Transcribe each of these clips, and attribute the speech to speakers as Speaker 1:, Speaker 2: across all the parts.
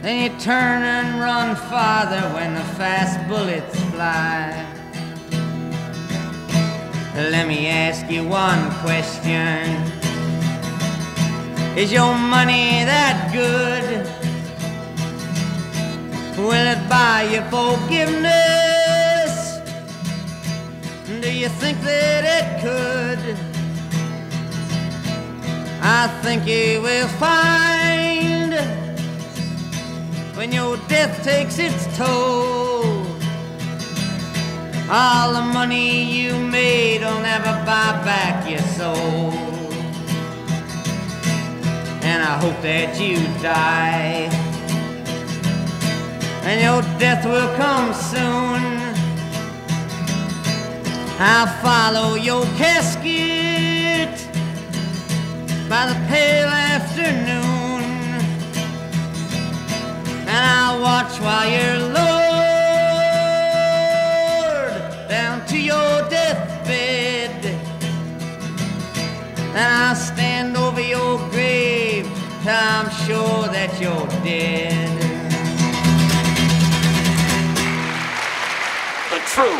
Speaker 1: and you turn and run farther when the fast bullets fly. Let me ask you one question. Is your money that good? Will it buy you forgiveness? Do you think that it could? I think you will find when your death takes its toll, all the money you made will never buy back your soul. And I hope that you die, and your death will come soon. I'll follow your casket by the pale afternoon, and I'll watch while you're lowered down to your deathbed, and I'll stand over your grave till I'm sure that you're dead.
Speaker 2: The truth.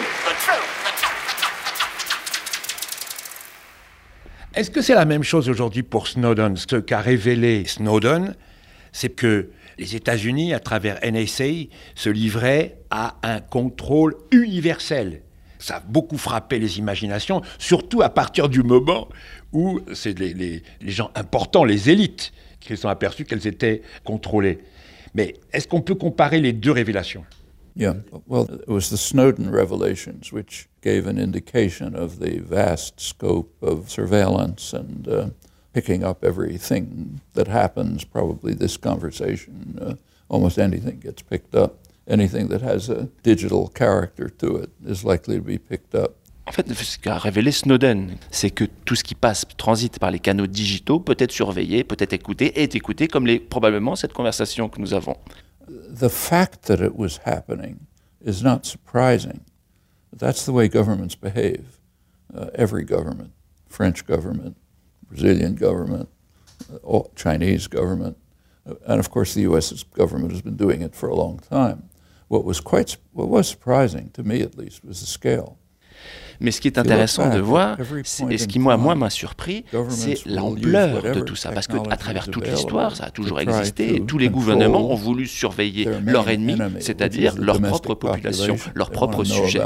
Speaker 3: Est-ce que c'est la même chose aujourd'hui pour Snowden? Ce qu'a révélé Snowden, c'est que les États-Unis, à travers NSA, se livraient à un contrôle universel. Ça a beaucoup frappé les imaginations, surtout à partir du moment où c'est les gens importants, les élites, qui se sont aperçus qu'elles étaient contrôlées. Mais est-ce qu'on peut comparer les deux révélations?
Speaker 4: Yeah, well, it was the Snowden revelations which gave an indication of the vast scope of surveillance and picking up everything that happens. Probably this conversation, almost anything gets picked up. Anything that has a digital character to it is likely to be picked up.
Speaker 5: En fait, ce qu'a révélé Snowden, c'est que tout ce qui transite par les canaux digitaux peut être surveillé, peut être écouté et est écouté comme probablement cette conversation que nous avons.
Speaker 4: The fact that it was happening is not surprising. That's the way governments behave. Every government, French government, Brazilian government, Chinese government, and of course the U.S. government has been doing it for a long time. What was surprising, to me at least, was the scale.
Speaker 5: Mais ce qui est intéressant de voir, et ce qui moi m'a surpris, c'est l'ampleur de tout ça. Parce qu'à travers toute l'histoire, ça a toujours existé. Et tous les gouvernements ont voulu surveiller leur ennemi, c'est-à-dire leur propre population, leur propre sujet.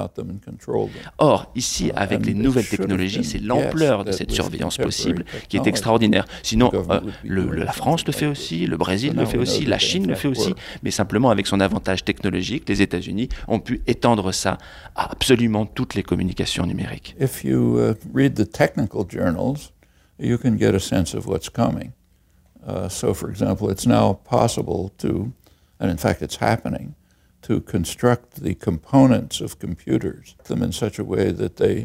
Speaker 5: Or, ici, avec les nouvelles technologies, c'est l'ampleur de cette surveillance possible qui est extraordinaire. Sinon, la France le fait aussi, le Brésil le fait aussi, la Chine le fait aussi. Mais simplement, avec son avantage technologique, les États-Unis ont pu étendre ça à absolument toutes les communications numérique.
Speaker 4: If you read the technical journals, you can get a sense of what's coming. So, for example, it's now possible to, and in fact it's happening, to construct the components of computers, them in such a way that they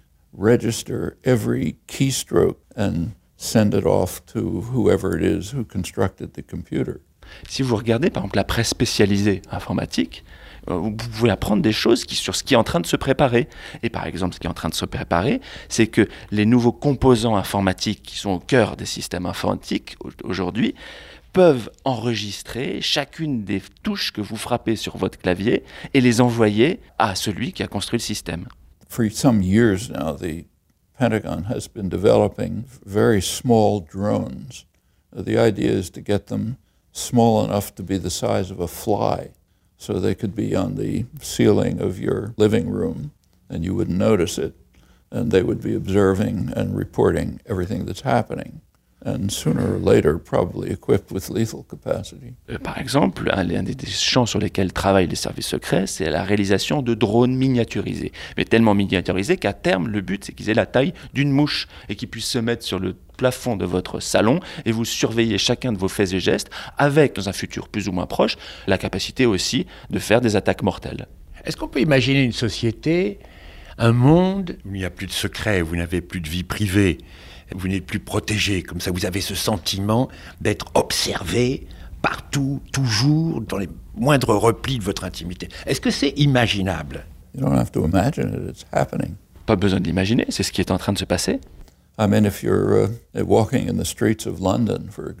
Speaker 4: register every keystroke and send it off to whoever it is who constructed the computer.
Speaker 5: Si vous regardez, par exemple, la presse spécialisée informatique, vous pouvez apprendre des choses sur ce qui est en train de se préparer. Et par exemple, ce qui est en train de se préparer, c'est que les nouveaux composants informatiques qui sont au cœur des systèmes informatiques aujourd'hui peuvent enregistrer chacune des touches que vous frappez sur votre clavier et les envoyer à celui qui a construit le système.
Speaker 4: For some years now, the Pentagon has been developing very small drones. The idea is to get them small enough to be the size of a fly. So they could be on the ceiling of your living room and you wouldn't notice it. And they would be observing and reporting everything that's happening. And sooner or later, probably equipped with lethal capacity.
Speaker 5: Par exemple, un des champs sur lesquels travaillent les services secrets, c'est la réalisation de drones miniaturisés. Mais tellement miniaturisés qu'à terme, le but, c'est qu'ils aient la taille d'une mouche et qu'ils puissent se mettre sur le plafond de votre salon et vous surveiller chacun de vos faits et gestes avec, dans un futur plus ou moins proche, la capacité aussi de faire des attaques mortelles.
Speaker 3: Est-ce qu'on peut imaginer une société, un monde où il n'y a plus de secrets, où vous n'avez plus de vie privée, vous n'êtes plus protégé, comme ça vous avez ce sentiment d'être observé partout, toujours, dans les moindres replis de votre intimité. Est-ce que c'est imaginable?
Speaker 4: You don't have to imagine it, it's happening.
Speaker 5: Pas besoin de l'imaginer, c'est ce qui est en train de se passer.
Speaker 4: I mean, if you're walking in the streets of London, for